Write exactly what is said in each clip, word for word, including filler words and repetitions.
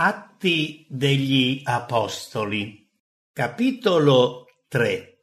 Atti degli Apostoli, capitolo tre.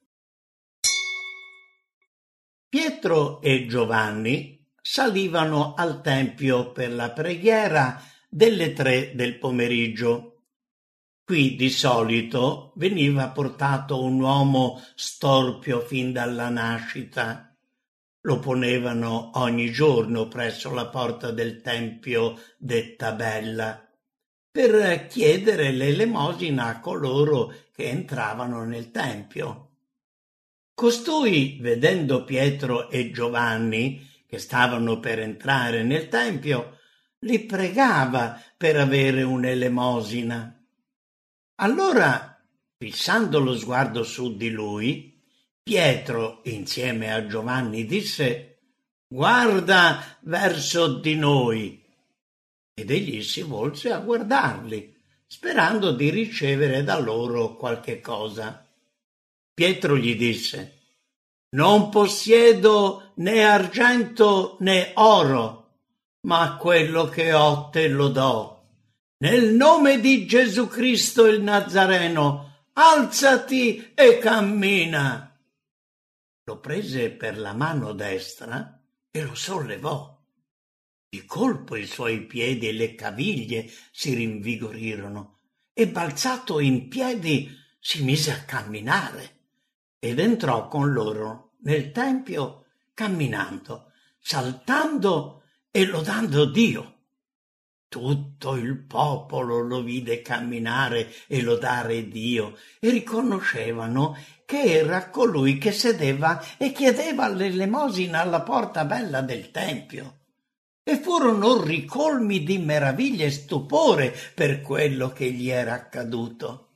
Pietro e Giovanni salivano al Tempio per la preghiera delle tre del pomeriggio. Qui di solito veniva portato un uomo storpio fin dalla nascita. Lo ponevano ogni giorno presso la porta del Tempio detta Bella, per chiedere l'elemosina a coloro che entravano nel Tempio. Costui, vedendo Pietro e Giovanni, che stavano per entrare nel Tempio, li pregava per avere un'elemosina. Allora, fissando lo sguardo su di lui, Pietro, insieme a Giovanni, disse: «Guarda verso di noi». Ed egli si volse a guardarli, sperando di ricevere da loro qualche cosa. Pietro gli disse: «Non possiedo né argento né oro, ma quello che ho te lo do. Nel nome di Gesù Cristo il Nazareno, alzati e cammina». Lo prese per la mano destra e lo sollevò. Di colpo i suoi piedi e le caviglie si rinvigorirono e, balzato in piedi, si mise a camminare ed entrò con loro nel Tempio camminando, saltando e lodando Dio. Tutto il popolo lo vide camminare e lodare Dio e riconoscevano che era colui che sedeva e chiedeva l'elemosina alla porta bella del Tempio. E furono ricolmi di meraviglia e stupore per quello che gli era accaduto.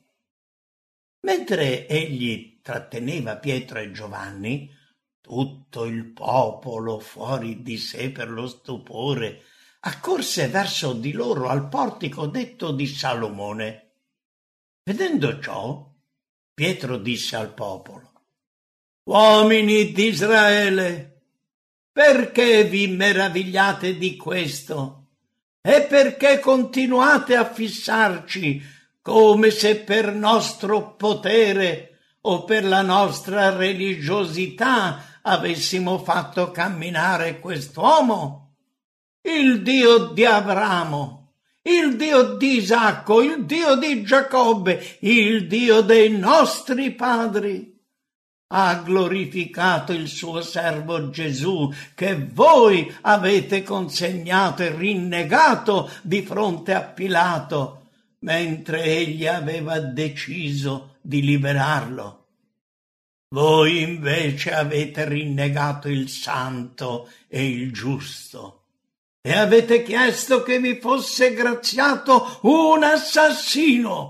Mentre egli tratteneva Pietro e Giovanni, tutto il popolo, fuori di sé per lo stupore, accorse verso di loro al portico detto di Salomone. Vedendo ciò, Pietro disse al popolo: «Uomini di Israele, perché vi meravigliate di questo? E perché continuate a fissarci come se per nostro potere o per la nostra religiosità avessimo fatto camminare quest'uomo? Il Dio di Abramo, il Dio di Isacco, il Dio di Giacobbe, il Dio dei nostri padri ha glorificato il suo servo Gesù, che voi avete consegnato e rinnegato di fronte a Pilato, mentre egli aveva deciso di liberarlo. Voi invece avete rinnegato il santo e il giusto e avete chiesto che vi fosse graziato un assassino.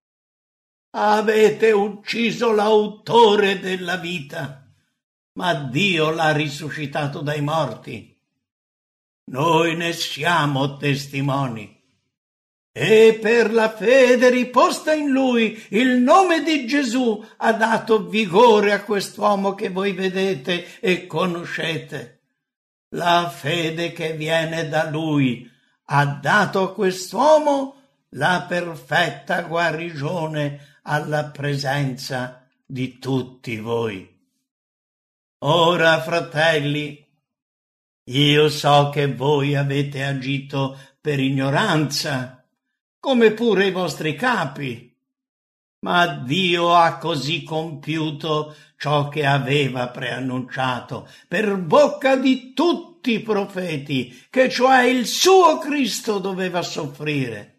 Avete ucciso l'autore della vita, ma Dio l'ha risuscitato dai morti. Noi ne siamo testimoni. E per la fede riposta in Lui, il nome di Gesù ha dato vigore a quest'uomo che voi vedete e conoscete. La fede che viene da Lui ha dato a quest'uomo la perfetta guarigione alla presenza di tutti voi. Ora, fratelli, io so che voi avete agito per ignoranza, come pure i vostri capi, ma Dio ha così compiuto ciò che aveva preannunciato per bocca di tutti i profeti, che cioè il suo Cristo doveva soffrire.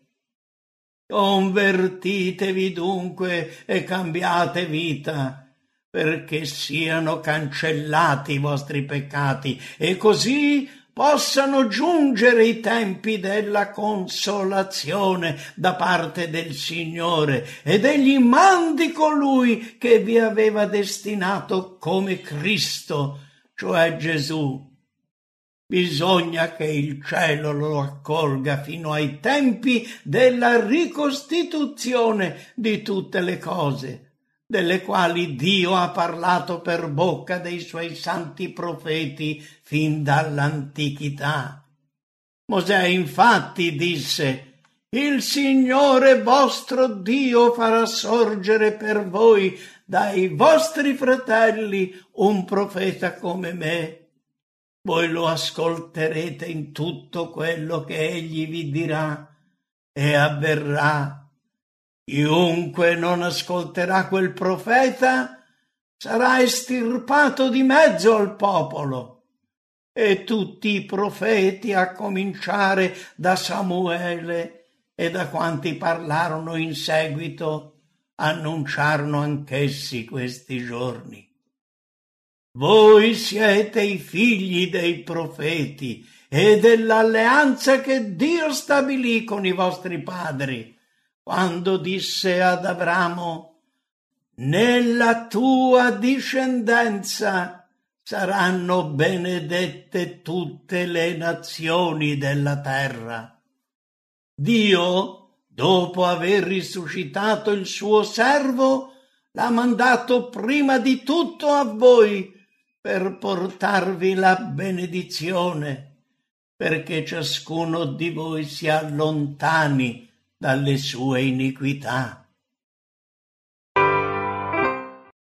Convertitevi dunque e cambiate vita, perché siano cancellati i vostri peccati e così possano giungere i tempi della consolazione da parte del Signore ed egli mandi colui che vi aveva destinato come Cristo, cioè Gesù. Bisogna che il cielo lo accolga fino ai tempi della ricostituzione di tutte le cose, delle quali Dio ha parlato per bocca dei suoi santi profeti fin dall'antichità. Mosè infatti disse: il Signore vostro Dio farà sorgere per voi dai vostri fratelli un profeta come me. Voi lo ascolterete in tutto quello che egli vi dirà e avverrà. Chiunque non ascolterà quel profeta sarà estirpato di mezzo al popolo. E tutti i profeti, a cominciare da Samuele e da quanti parlarono in seguito, annunciarono anch'essi questi giorni. Voi siete i figli dei profeti e dell'alleanza che Dio stabilì con i vostri padri, quando disse ad Abramo: nella tua discendenza saranno benedette tutte le nazioni della terra. Dio, dopo aver risuscitato il suo servo, l'ha mandato prima di tutto a voi per portarvi la benedizione, perché ciascuno di voi si allontani dalle sue iniquità.